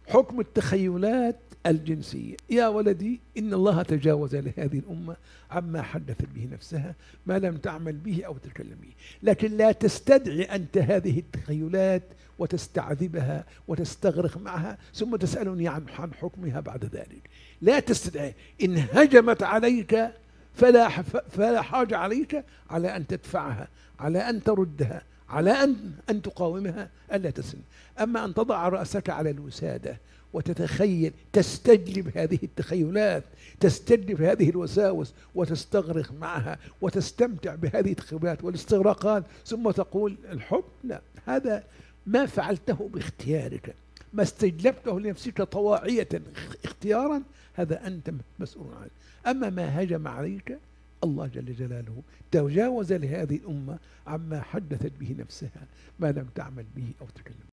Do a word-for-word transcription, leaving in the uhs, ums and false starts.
حكم التخيلات الجنسية. يا ولدي إن الله تجاوز لهذه الأمة عما حدثت به نفسها ما لم تعمل به أو تتكلم به، لكن لا تستدعي أنت هذه التخيلات وتستعذبها وتستغرق معها ثم تسألني عن عن حكمها بعد ذلك. لا تستدعي. إن هجمت عليك فلا فلا حاجة عليك على أن تدفعها، على أن تردها، على أن أن تقاومها، ألا تسلم. أما أن تضع رأسك على الوسادة وتتخيل، تستجلب هذه التخيلات، تستجلب هذه الوساوس وتستغرق معها وتستمتع بهذه التخيلات والاستغراقات ثم تقول الحب، لا، هذا ما فعلته باختيارك، ما استجلبته لنفسك طواعية اختيارا، هذا أنت مسؤول عنه. أما ما هجم عليك، الله جل جلاله تجاوز لهذه الأمة عما حدثت به نفسها ما لم تعمل به أو تكلم.